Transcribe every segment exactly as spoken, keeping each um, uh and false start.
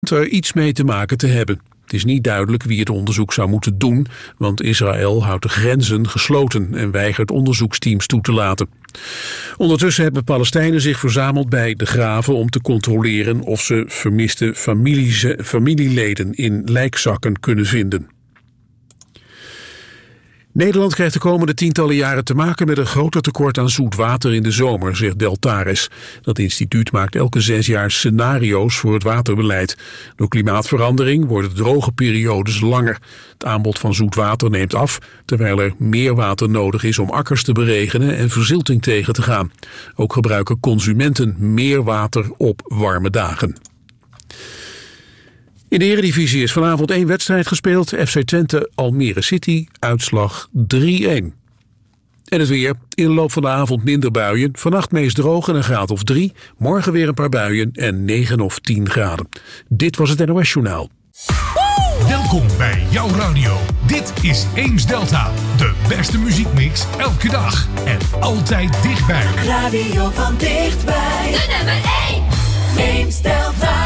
er iets mee te maken te hebben. Het is niet duidelijk wie het onderzoek zou moeten doen, want Israël houdt de grenzen gesloten en weigert onderzoeksteams toe te laten. Ondertussen hebben Palestijnen zich verzameld bij de graven om te controleren of ze vermiste familie, familieleden in lijkzakken kunnen vinden. Nederland krijgt de komende tientallen jaren te maken met een groter tekort aan zoet water in de zomer, zegt Deltares. Dat instituut maakt elke zes jaar scenario's voor het waterbeleid. Door klimaatverandering worden droge periodes langer. Het aanbod van zoet water neemt af, terwijl er meer water nodig is om akkers te beregenen en verzilting tegen te gaan. Ook gebruiken consumenten meer water op warme dagen. In de Eredivisie is vanavond één wedstrijd gespeeld. F C Twente Almere City, uitslag drie-een. En het weer. In de loop van de avond minder buien. Vannacht meest droog en een graad of drie. Morgen weer een paar buien en negen of tien graden. Dit was het N O S Journaal. Welkom bij jouw radio. Dit is Eems Delta. De beste muziekmix elke dag. En altijd dichtbij. Radio van dichtbij. De nummer één. Eems Delta.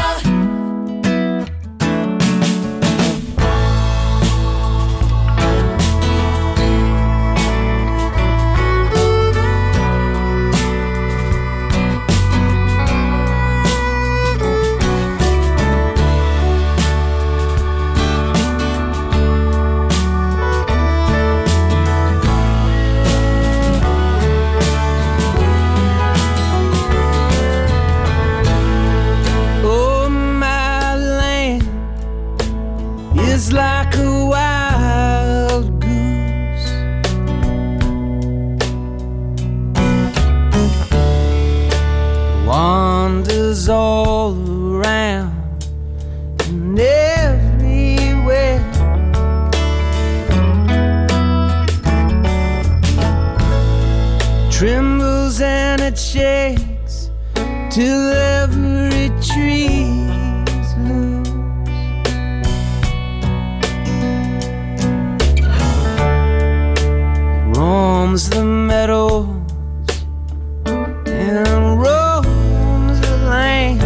It's like a wild goose, wanders all around and everywhere. Trembles and it shakes till every tree's loose. Roams the meadows and roams the land.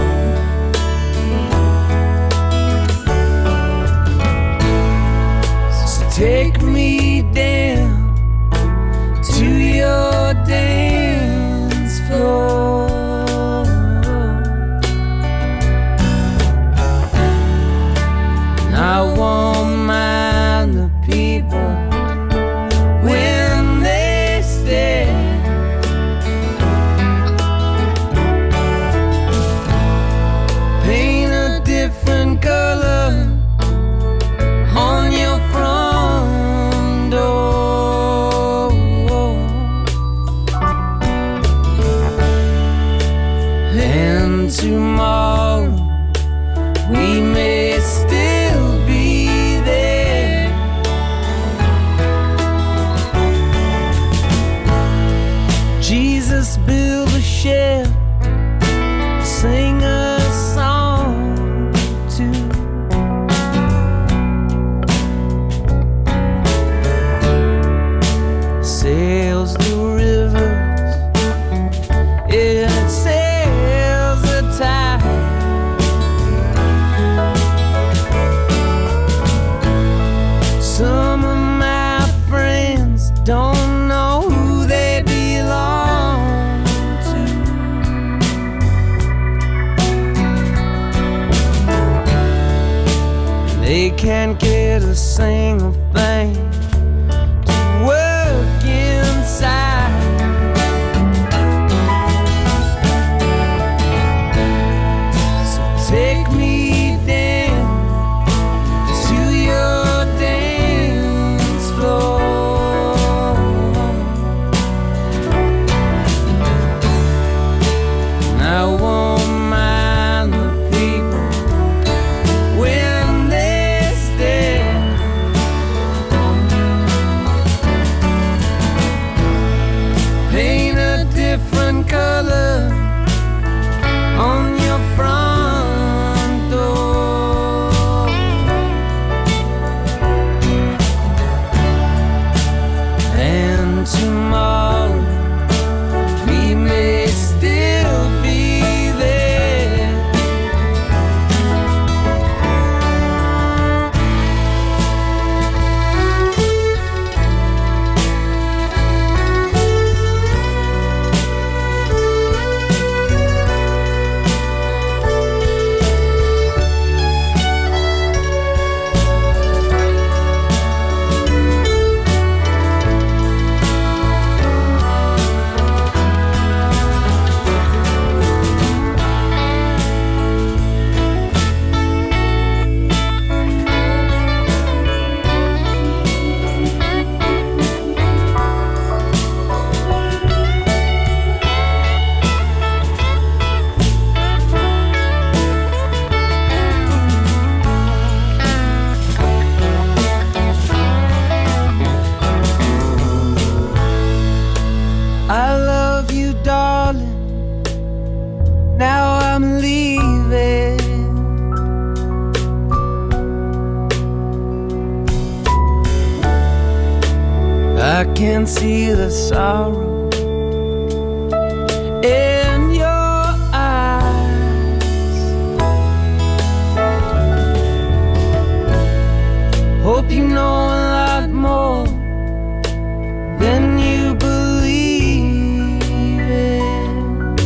So take me down to your dance floor. And I won't mind the people when they stare. Paint a different color on your front door. And tomorrow we may still be there. Jesus built a ship, sing a song too. Sails the rivers, it sails the tide. Some of my friends don't know who they belong to. They can't get a single thing to work inside. So take me down to your dance floor. And I won't mind the people when they stare. can see the sorrow in your eyes. Hope you know a lot more than you believe in.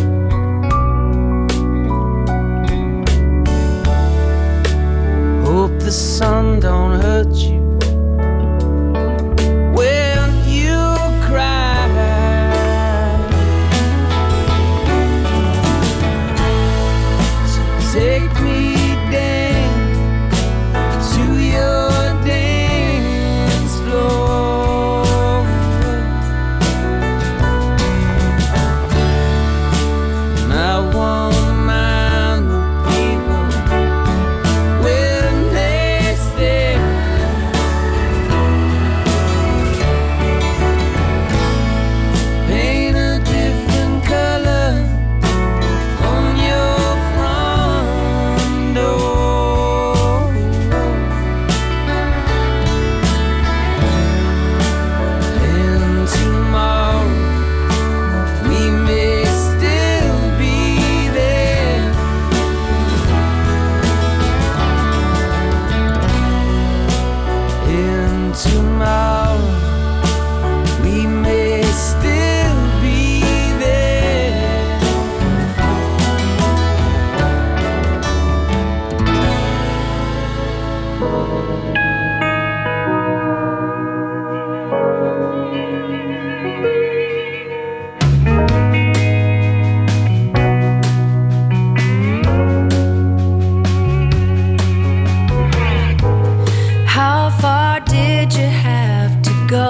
Hope the sun don't hurt you when you cry. So take me down to your dance floor. And I won't mind the people when they stare. Paint a different color on your front door. And tomorrow we may still be there. And tomorrow we may still be there. How far did you have to go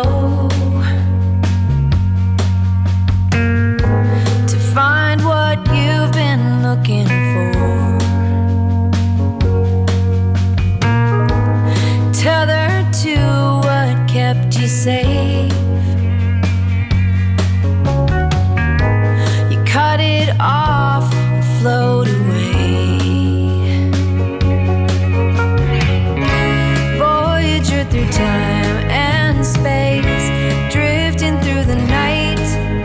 to find what you've been looking for? Tethered to what kept you safe. You cut it off and float away. Voyager through time and space, drifting through the night.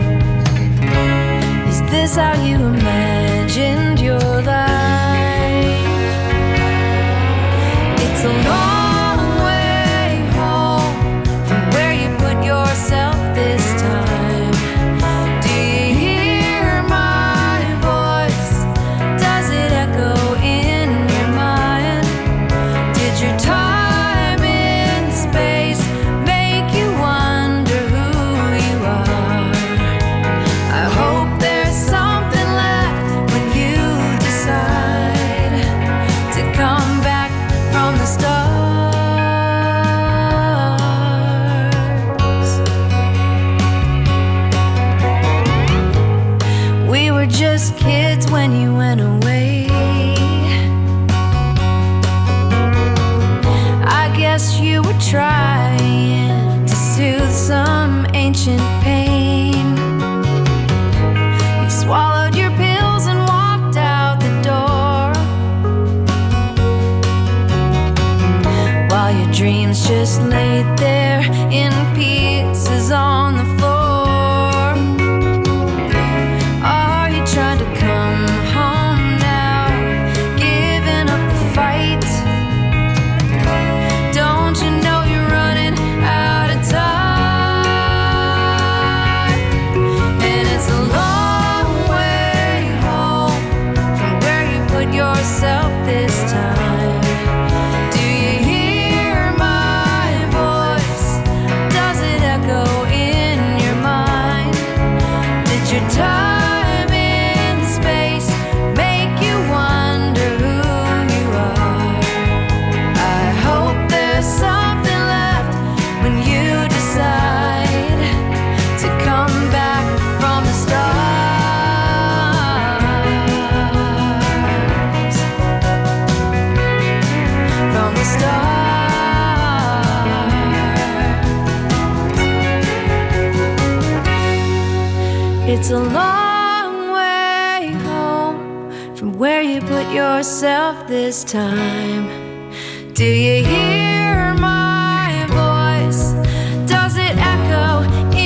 Is this how you imagined your life? It's a long way home from where you put yourself this time. Do you hear my voice? Does it echo in your mind? Did your time in space make you wonder who you are? I hope there's something left when you decide to come back from the stars. We were just kids when you went away. I guess you were trying to soothe some ancient pain. You swallowed your pills and walked out the door, while your dreams just laid there in pieces on the floor. Are you trying to come home now, giving up the fight? Don't you know you're running out of time? And it's a long way home from where you put yourself this time. Do you hear my voice? Does it echo in your mind? Did your time in space make you wonder who you are? I hope there's something left when you decide to come back from the stars. From the stars. It's a long way home from where you put yourself this time. Do you hear my voice? Does it echo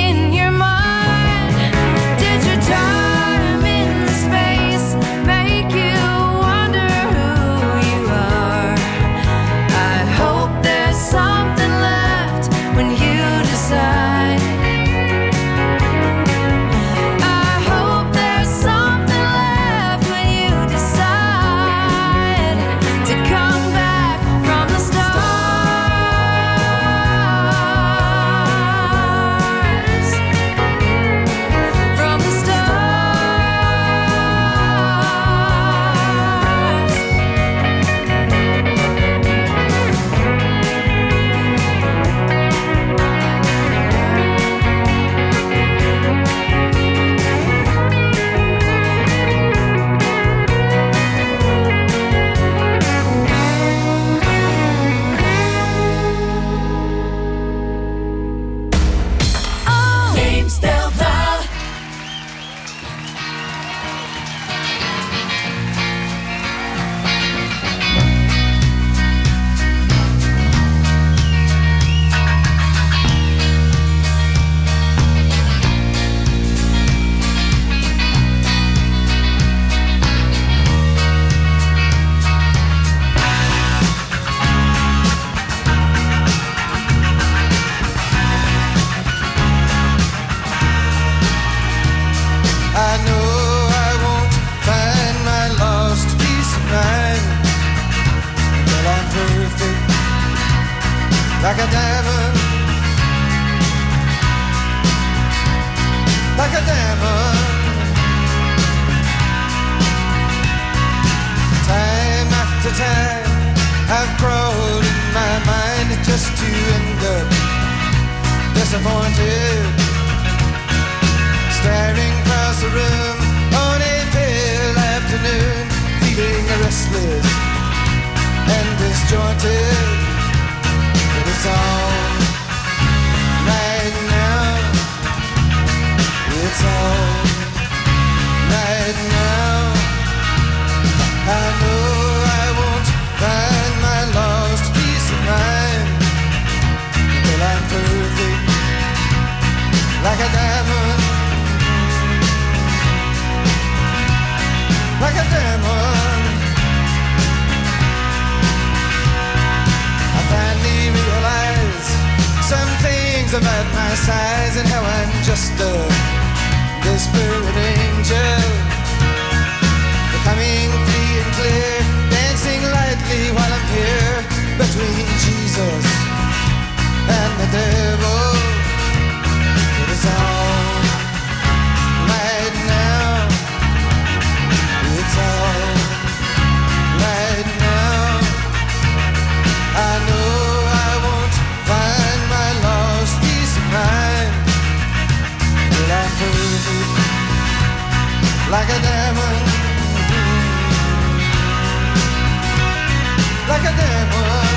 perfect, like a diamond, like a diamond. Time after time I've crawled in my mind just to end up disappointed, staring across the room on a pale afternoon, feeling restless and disjointed. But it's all right now, it's all right now. I know I won't find my lost peace of mind until I'm perfect, like a diamond, like a diamond. I finally realize some things about my size and how I'm just a desperate angel, becoming free and clear, dancing lightly while I'm here between Jesus and the devil. It is all right now, it's all right now. I know I won't find my lost peace of mind till I'm perfect, like a diamond, like a diamond.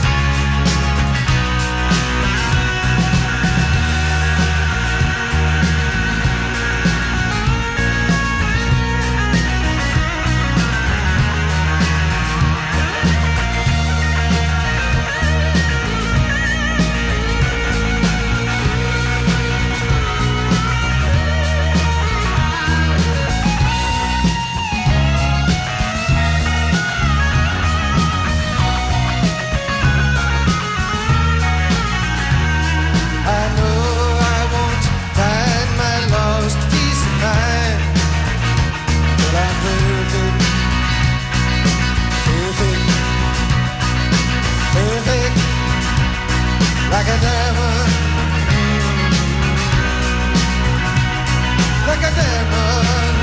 Like a diamond, like a diamond.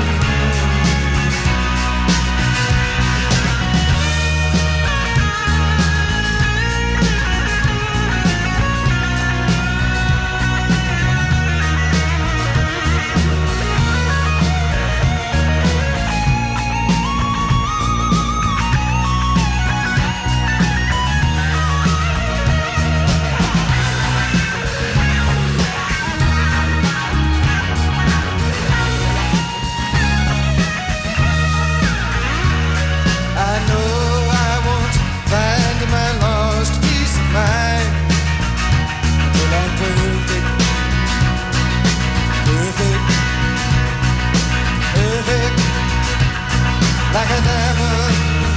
Like a diamond,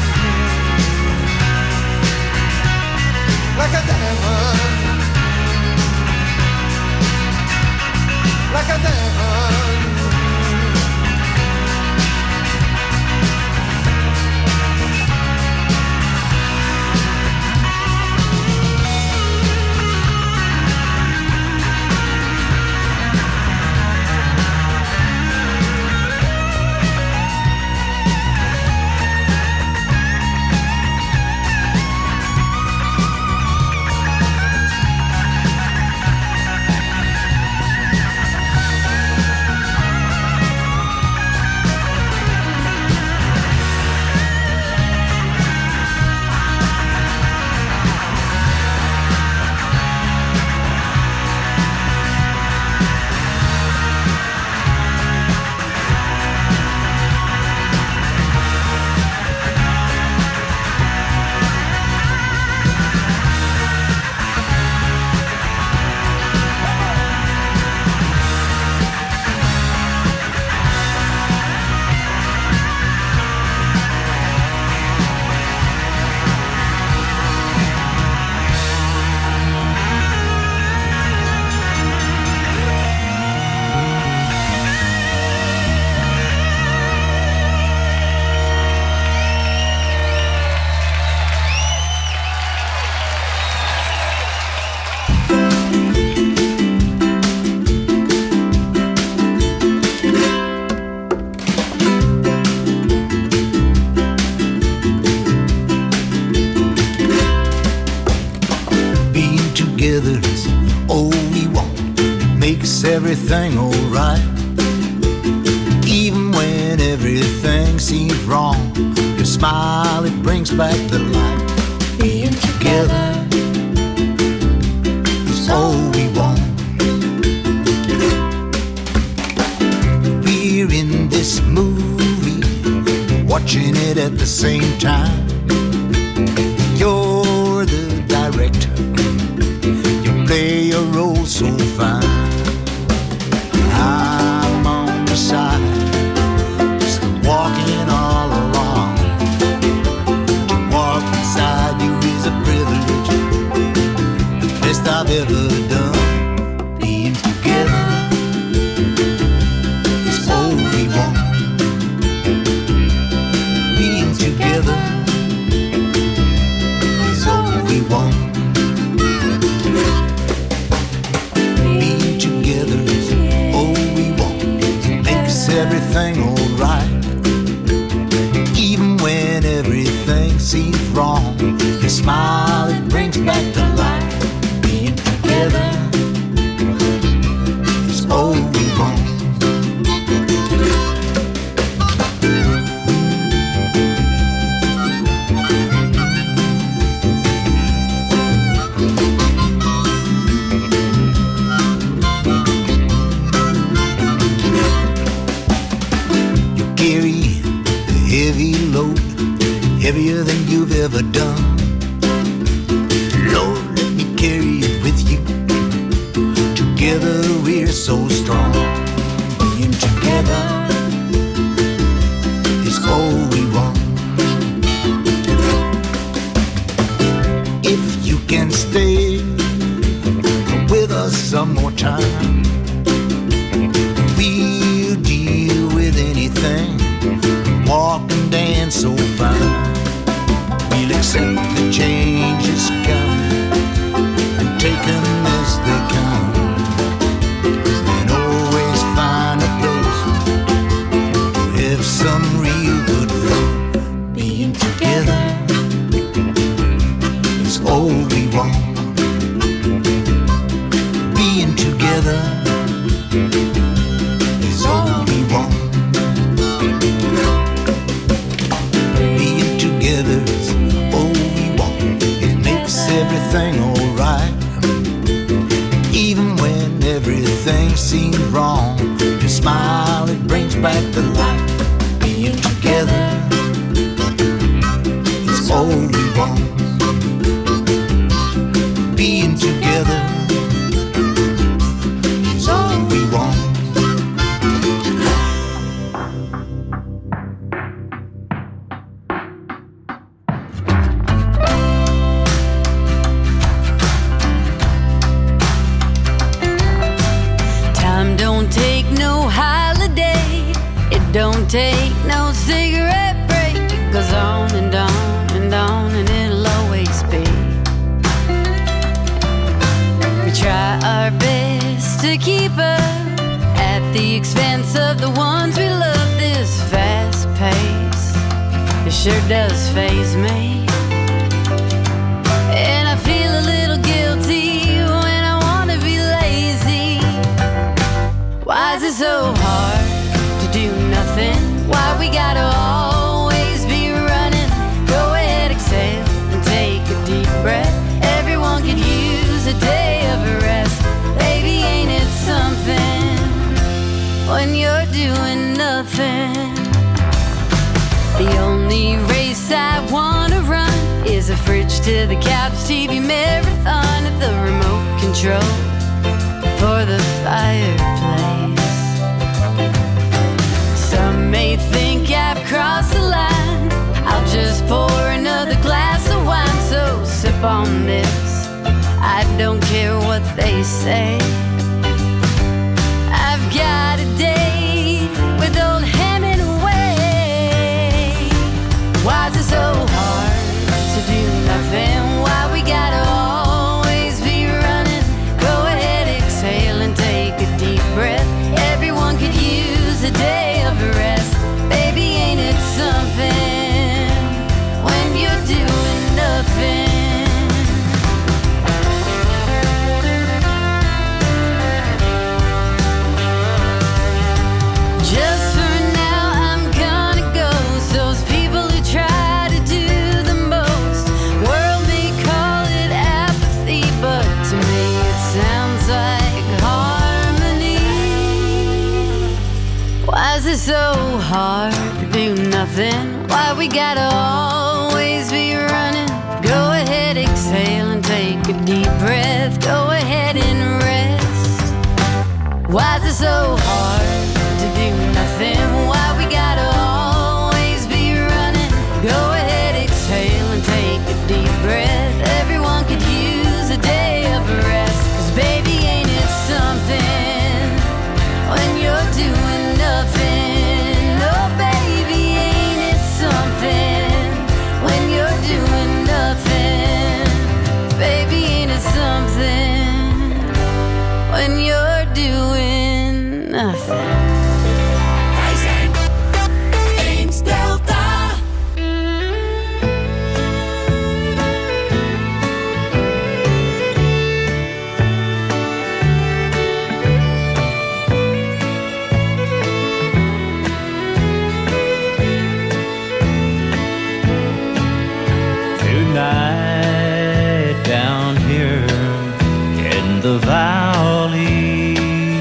like a diamond, like a diamond. together is all we want. It makes everything alright. Even when everything seems wrong, your smile, it brings back the light. Being together is all we want. We're in this movie, watching it at the same time. You're the director, you play your role so fine. I'm on the side, just walking all along. To walk beside you is a privilege, the best I've ever done. Being together is all we want. Being together is all we want. Being together is all we want. It makes everything alright. Even when everything seems wrong, your smile, it brings back the light. Being together is all we want. Heavier than you've ever done. Lord, let me carry it with you. Together we're so strong. Being together is all we want. If you can stay with us some more time, we'll deal with anything. Walk and dance so fine. We'll accept the changes come and take them as they come, and always find a place to have some real good fun. Being together is all we want. Being together is all we want. Being together is all we want. It makes everything alright. Even when everything seems wrong, your smile, it brings back the light. Being together is all we want. Being together is all we want. Don't take no cigarette break. It goes on and on and on, and it'll always be. We try our best to keep up at the expense of the ones we love. This fast pace, it sure does faze me. And I feel a little guilty when I wanna be lazy. Why is it so hard to do nothing? Why we gotta always be running? Go ahead, exhale and take a deep breath. Everyone could use a day of rest. Baby, ain't it something when you're doing nothing? The only race I wanna run is a fridge to the couch T V marathon at the remote control for the fireplace. Some may think I've crossed the line. I'll just pour another glass of wine. So sip on this, I don't care what they say. I've got a date with old Hemingway. Why is it so hard to do nothing? Why we gotta always be running? Go ahead, exhale and take a deep breath. Everyone could use a day of rest. Baby, ain't it something when you're doing nothing? hard to do nothing? Why we gotta always be running? Go ahead, exhale and take a deep breath. Go ahead and rest. Why is it so hard to do nothing? Why we gotta always be running? Go ahead, exhale and take a deep breath. Everyone could use a day of rest. 'Cause baby, ain't it something when you're doing nothing? Oh baby, ain't it something when you're doing nothing? Baby, ain't it something when you're doing nothing? Wij zijn Ames Delta. Tonight down here in the valley,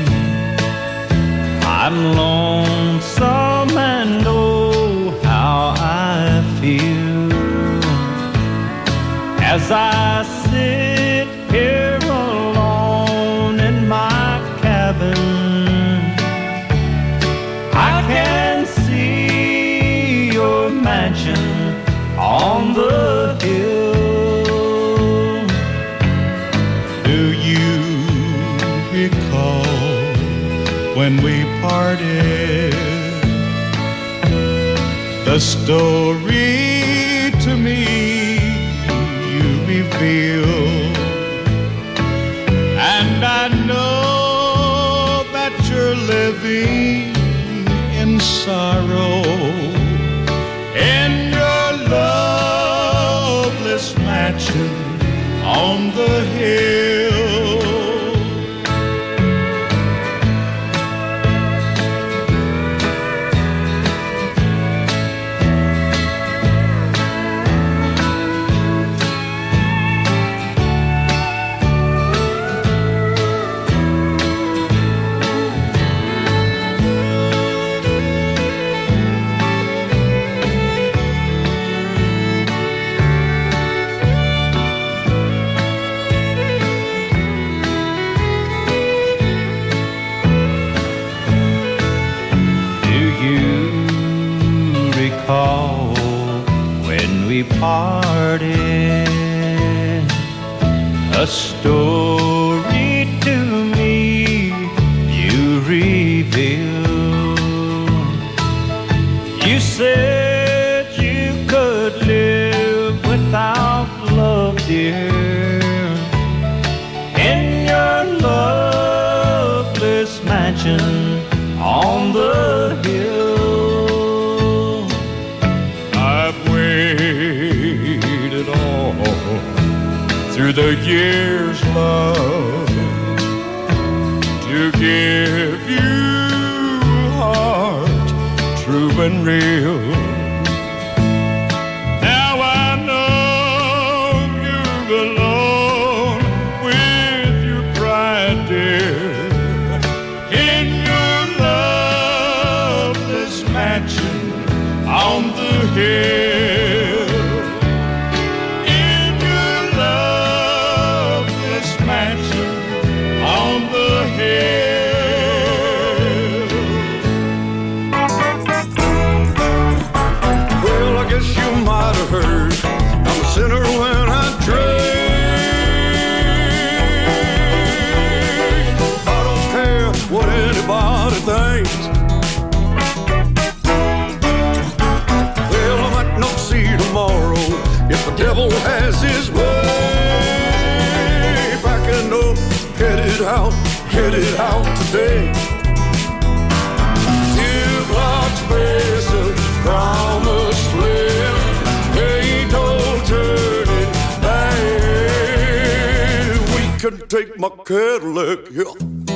I'm lonesome and oh how I feel as I sit here alone in my cabin. I can see your mansion on the hill. Do you recall when we parted? The story to me you reveal, and I know that you're living in sorrow in your loveless mansion on the hill. When we parted, a story to me you revealed. You said you could live without love, dear, in your loveless mansion on the hill. Waited all through the years, love, to give you a heart true and real. Now I know you're alone with your pride, dear, in your loveless mansion on the hill. In your loveless mansion on the hill. Well, I guess you might have heard I'm a sinner when I drink. I don't care what anybody thinks. Tomorrow, if the devil has his way, backing up, headed out, headed out today. Give God's space a promised land, ain't no turning back. We can take my Cadillac, yeah.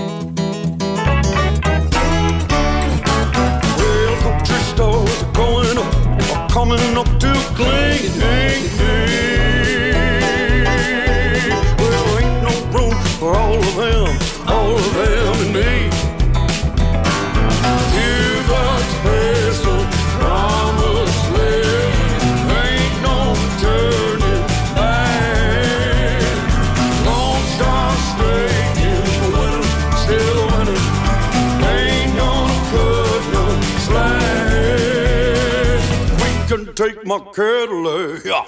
Well, country stores are going up, coming up to cling. Well, ain't no room for all of them, all of them and me. Give God's space a take my Cadillac. Yeah.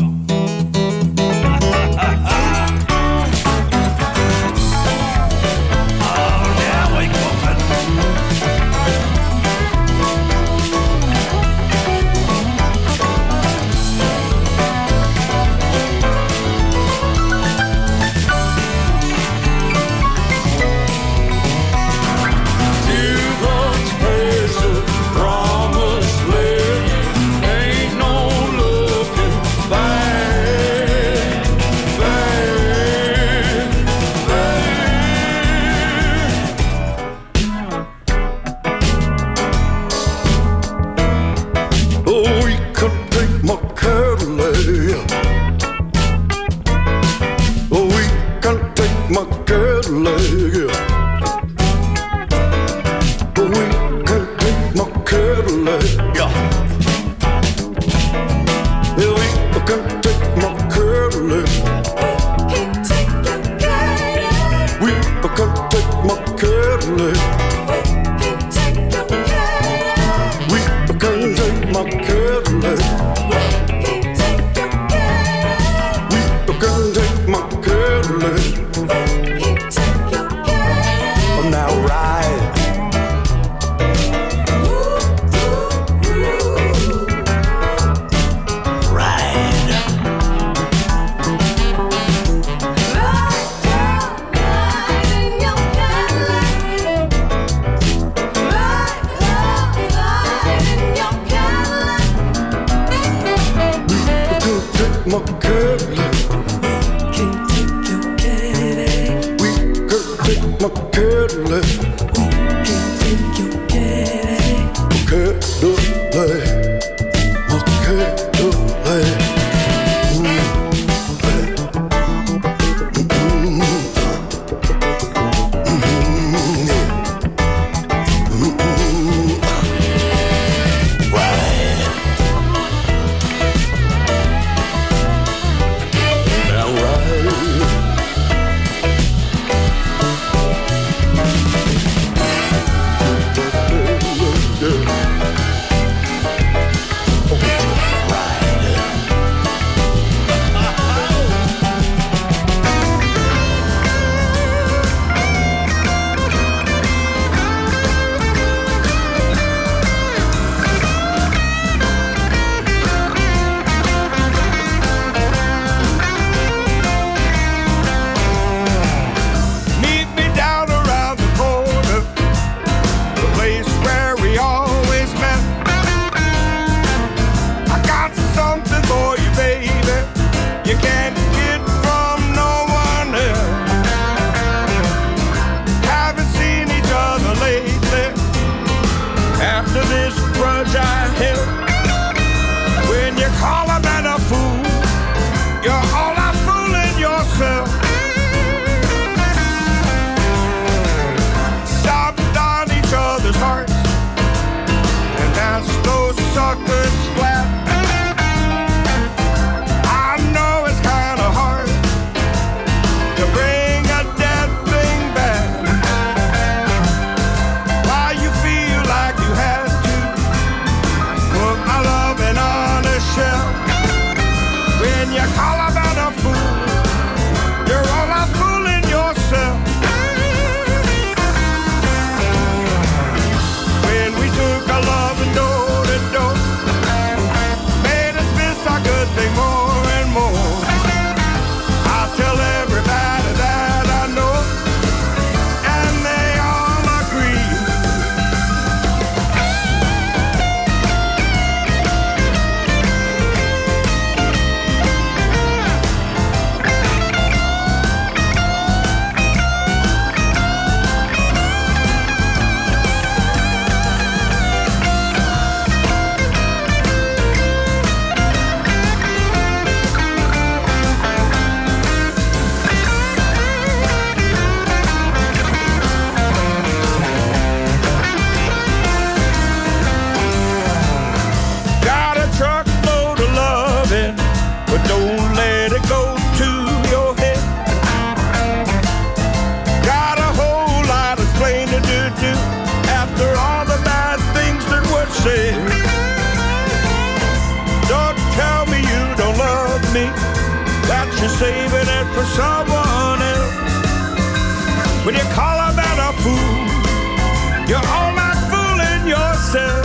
for someone else. When you call a man a fool, you're all that fooling yourself.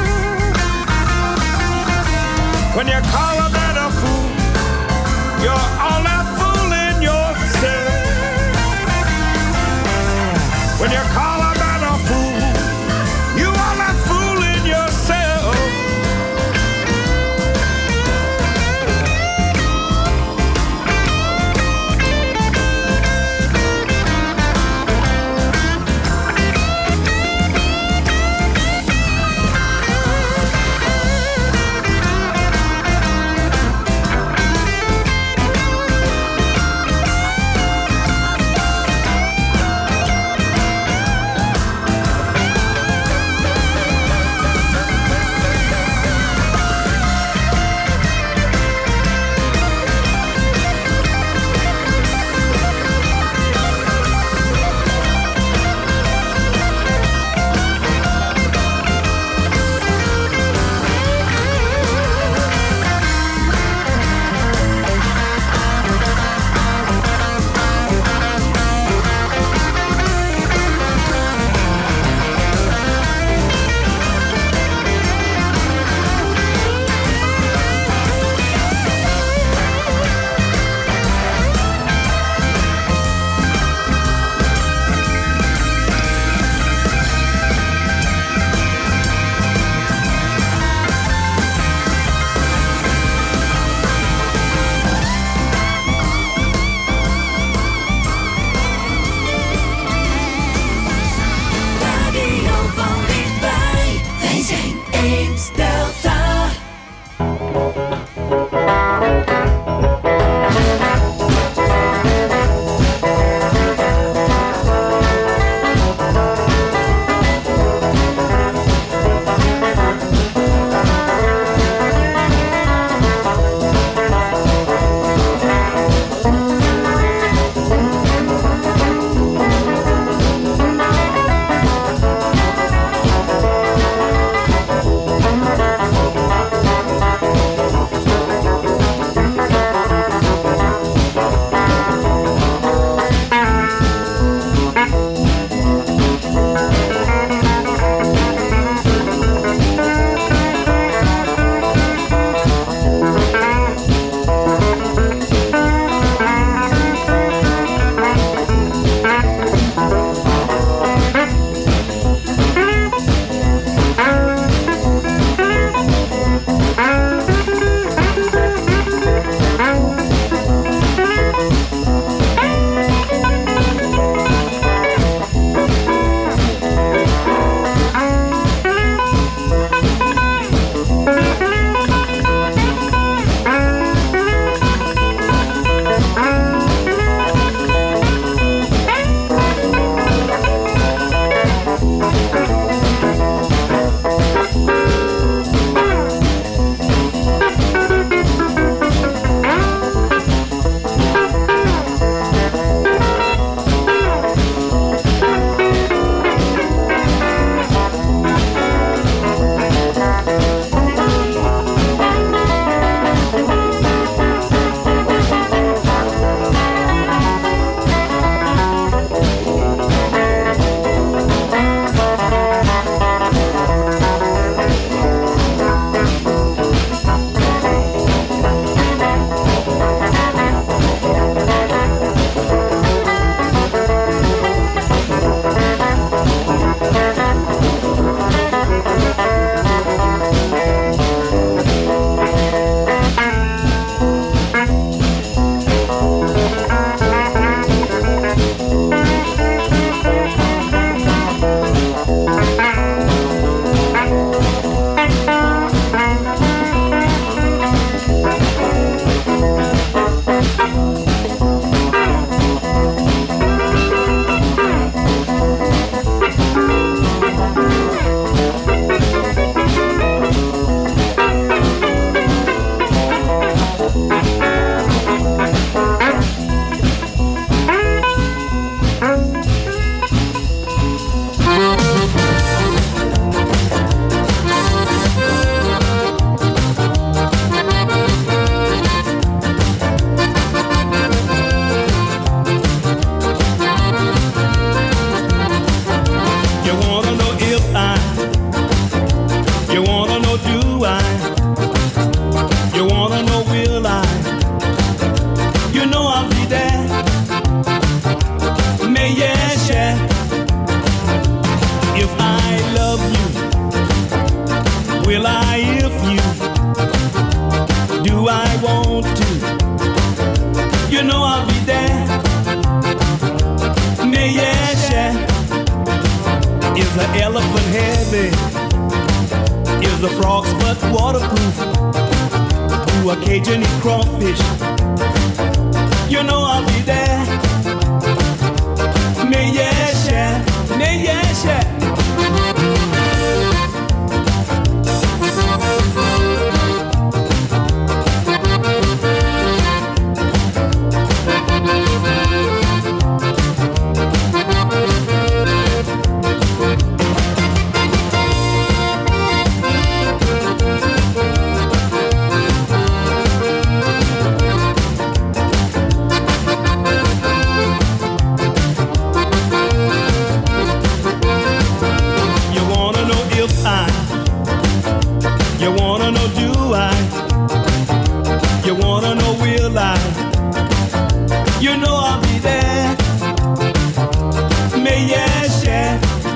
When you call a man a fool, you're all that fooling yourself. When you call a man a fool, you all that fooling yourself. know I'll be there. Me, yes, yeah. Is the elephant heavy? Is the frog's butt waterproof? Do a Cajun eat crawfish? You know I'll be there. Me, yes, yeah. Me, yes, yeah. You know I'll be there. Me, yes, yeah.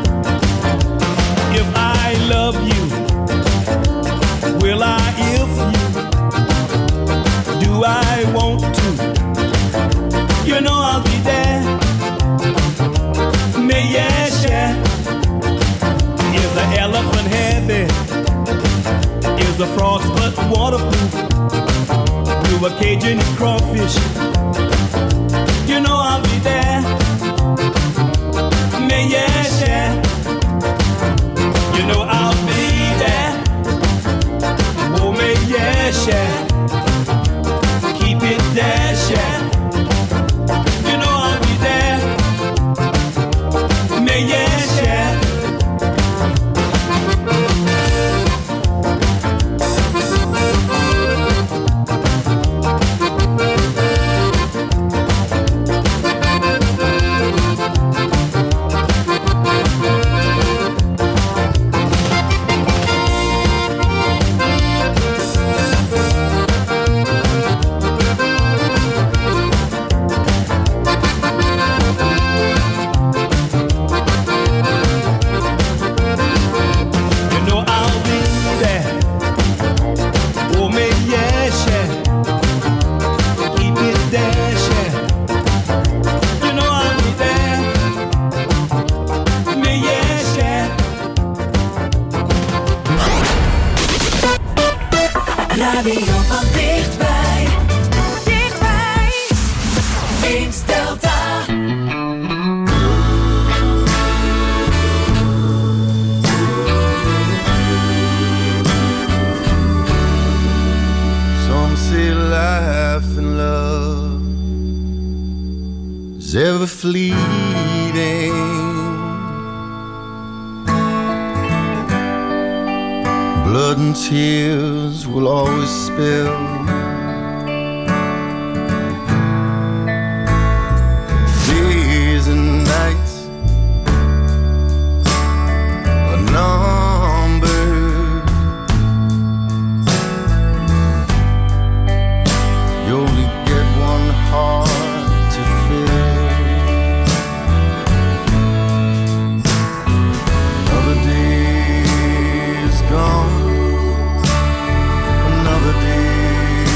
If I love you, will I if you? Do I want to? You know I'll be there. Me, yes, yeah. Is the elephant heavy? Is the frog's butt waterproof? Do a Cajun eat crawfish? You know I'll be there. Me, yes, yeah. You know I'll be there. Oh, me, yes, yeah. Keep it there, yeah. You know I'll be there. Me, yes, yeah. Radio van dichtbij. Dichtbij. Eens Delta. Some say life and love is ever fleeting. Blood and tears will always spill. Days and nights are numbered. You only get one heart to fill. Another day is gone. Another day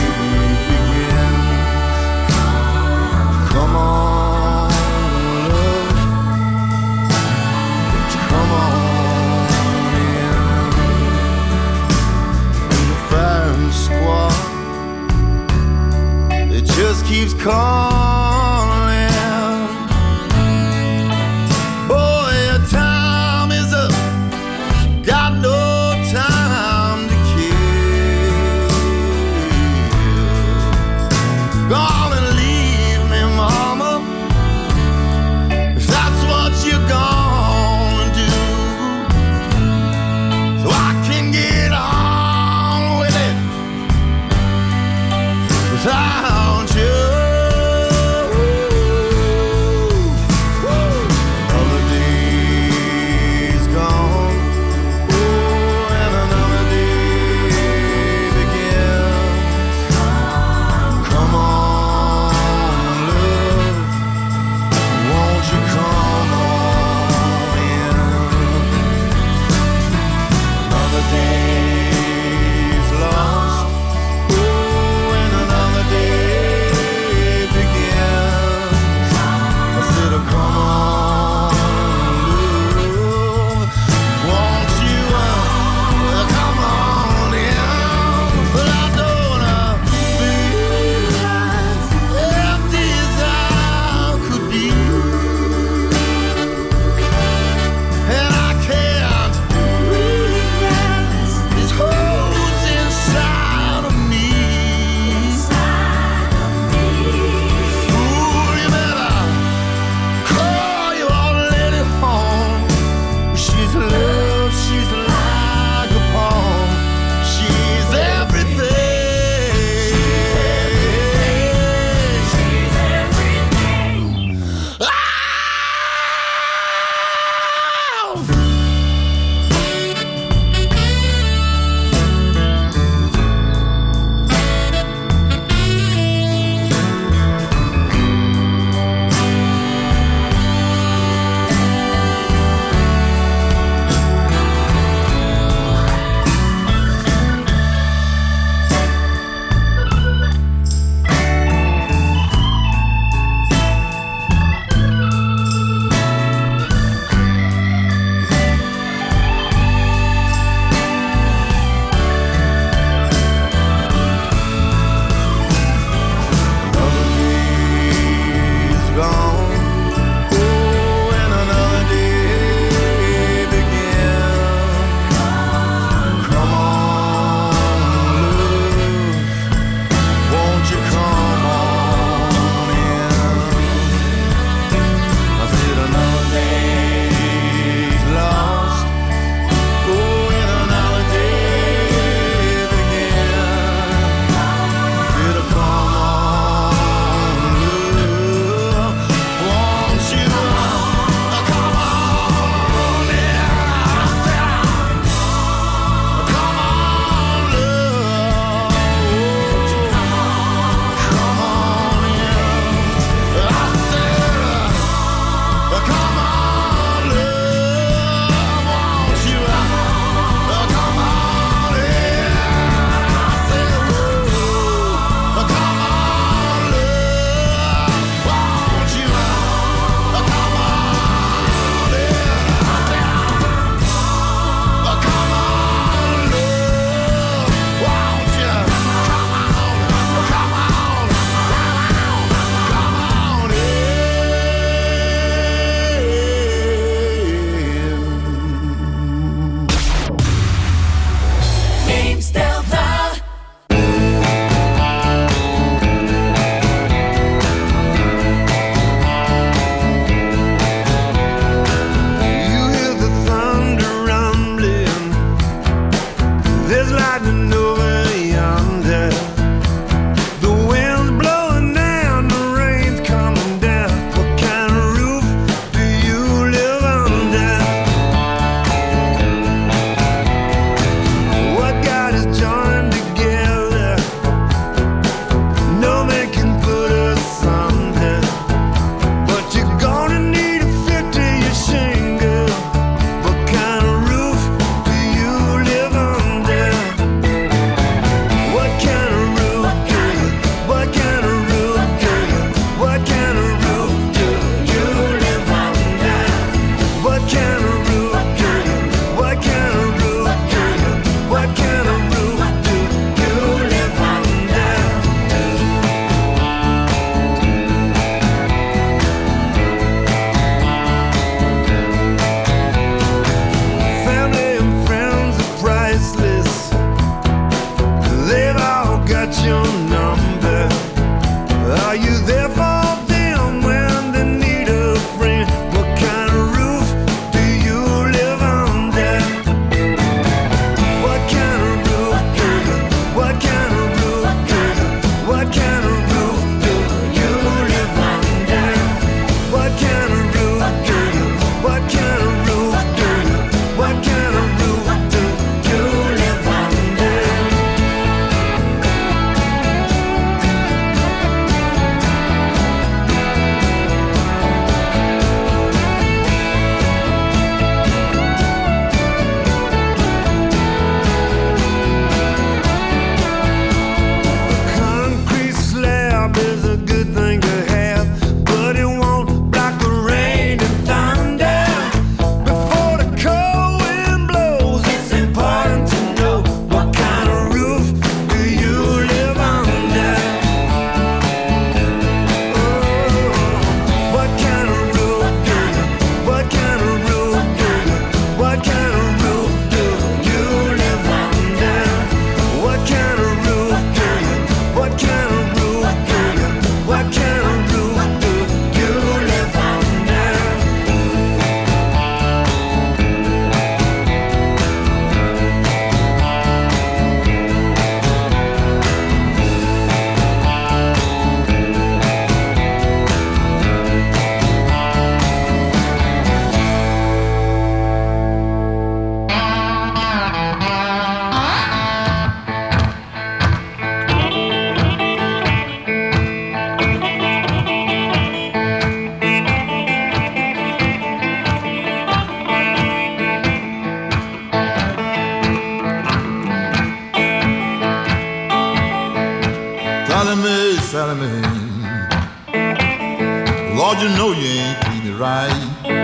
Lord, you know you ain't treat me right.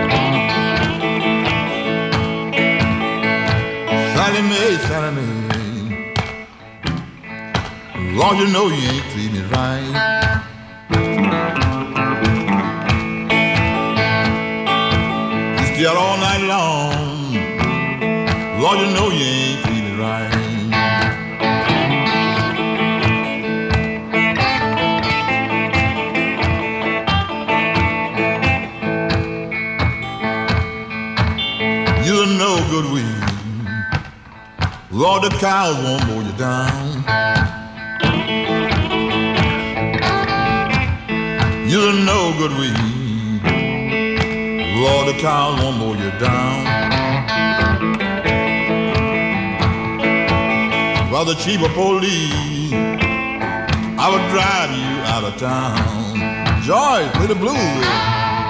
Sally Mae, Sally Mae, Lord, you know you ain't treat me right. You stay out all night long. Lord, you know you ain't treat me right. You're no good weed. Lord, the cows won't mow you down. You're no good weed. Lord, the cows won't mow you down. For the chief of police, I would drive you out of town. Joy, play the blues with me.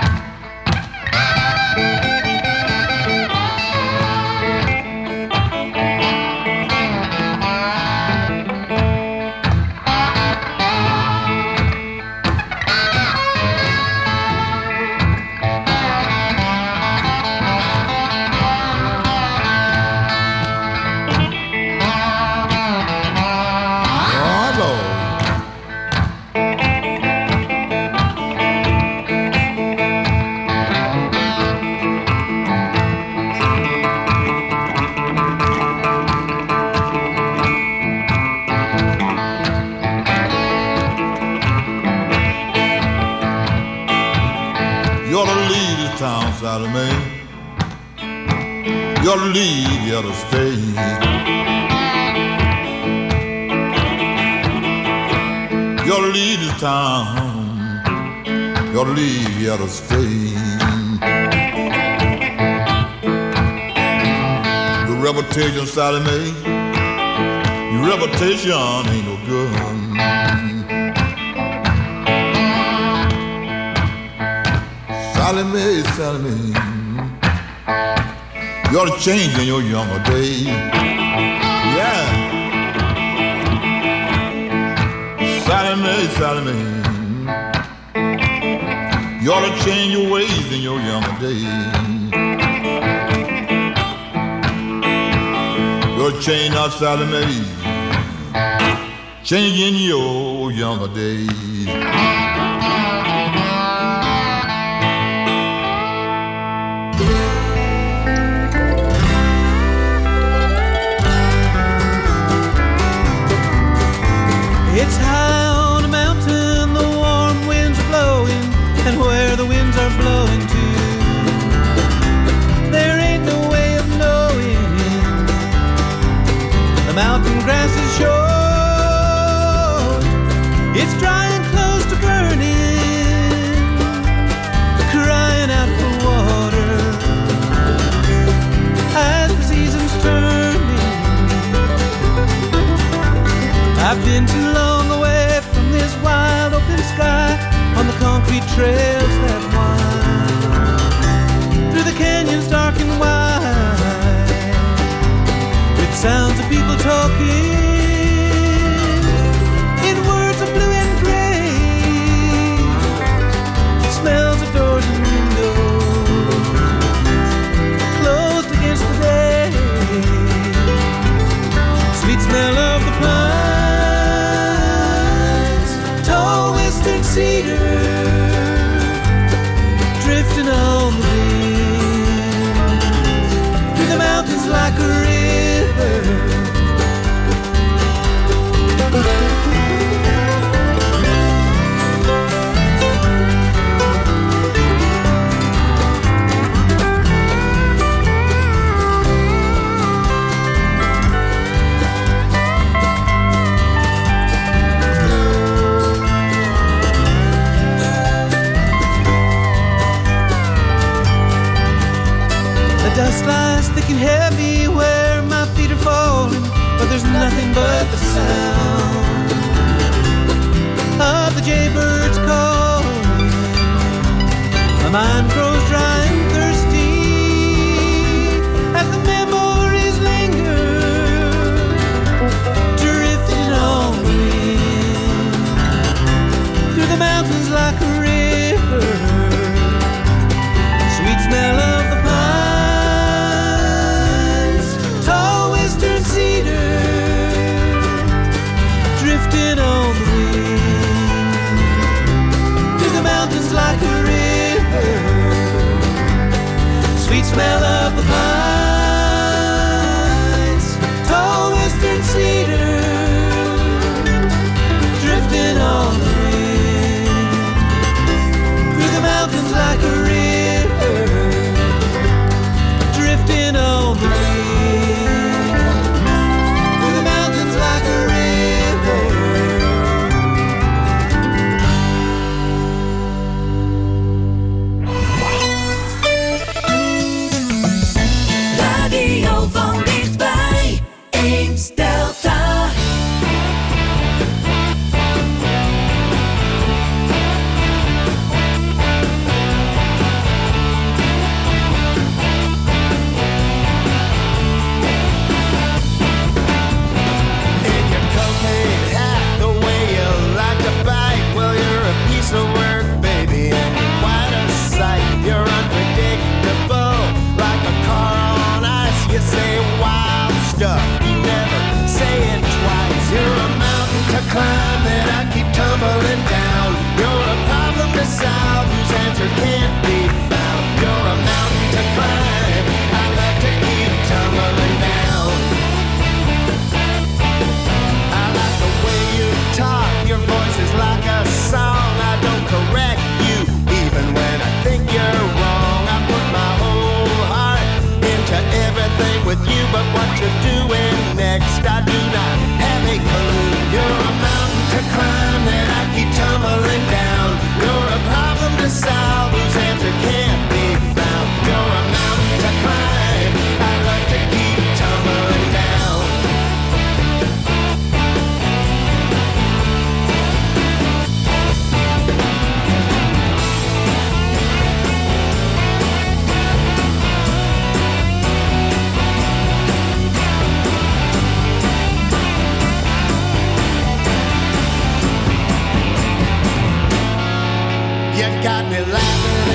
Sally Mae, you ought to leave, you ought to stay. You ought to leave this town, you ought to leave, you ought to stay. Your reputation, Sally Mae, your reputation ain't no good. Sally Mae, Sally Mae, you ought to change in your younger days. Yeah. Sally Mae, Sally Mae, you ought to change your ways in your younger days. You ought to change now, Sally Mae, change in your younger days. It's high on a mountain, the warm winds are blowing, and where the winds are blowing to, there ain't no way of knowing. The mountain grass is short, it's dry and close to burning, crying out for water as the season's turning. I've been too long away from this wild open sky on the concrete trails that wind through the canyons dark and wide, with sounds of people talking in words of blue and gray, smells of doors and windows closed against the day, sweet smell of the pine, cedar drifting on the wind through the mountains like a river. Dust lies thick and heavy where my feet are falling, but there's nothing but the sound of the jaybirds calling. My mind grows dry and thirsty as the memories linger, drifting on the wind through the mountains like a river.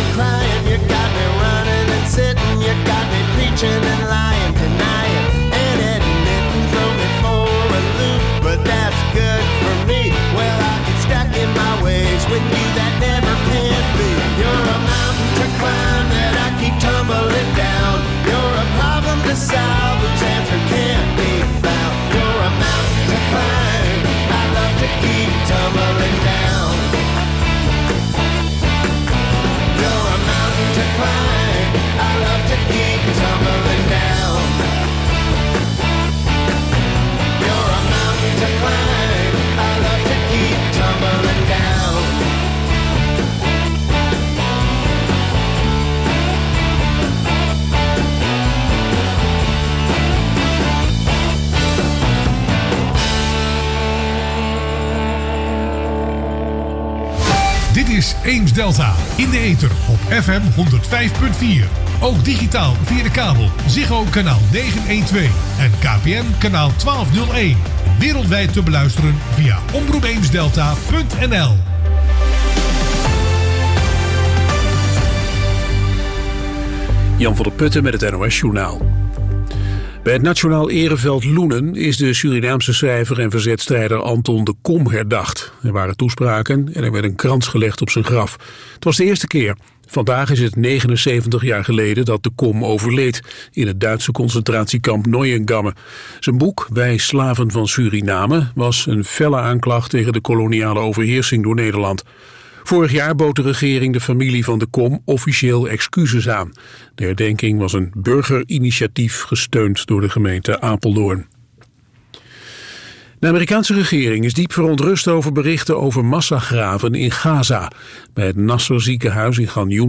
crying, you got me running and sitting, you got me preaching and lying, denying and admitting, throw me for a loop, but that's good for me. Well, I get stuck in my ways with you, that never can be. You're a mountain to climb that I keep tumbling down. You're a problem to solve whose answer can't be found. You're a mountain to climb, I love to keep tumbling down. You're a mountain to climb, I love to keep tumbling down. You're a mountain to climb, I love to keep tumbling down. Dit is Eems Delta in de ether op F M honderd vijf komma vier. Ook digitaal via de kabel Ziggo kanaal negenhonderdtwaalf en K P N kanaal twaalfhonderdéén. Wereldwijd te beluisteren via omroep eems delta punt n l. Jan van der Putten met het N O S-journaal. Bij het Nationaal Ereveld Loenen is de Surinaamse schrijver en verzetstrijder Anton de Kom herdacht. Er waren toespraken en er werd een krans gelegd op zijn graf. Het was de eerste keer. Vandaag is het negenenzeventig jaar geleden dat de Kom overleed in het Duitse concentratiekamp Neuengamme. Zijn boek Wij slaven van Suriname was een felle aanklacht tegen de koloniale overheersing door Nederland. Vorig jaar bood de regering de familie van de Kom officieel excuses aan. De herdenking was een burgerinitiatief gesteund door de gemeente Apeldoorn. De Amerikaanse regering is diep verontrust over berichten over massagraven in Gaza. Bij het Nasser ziekenhuis in Ganjoen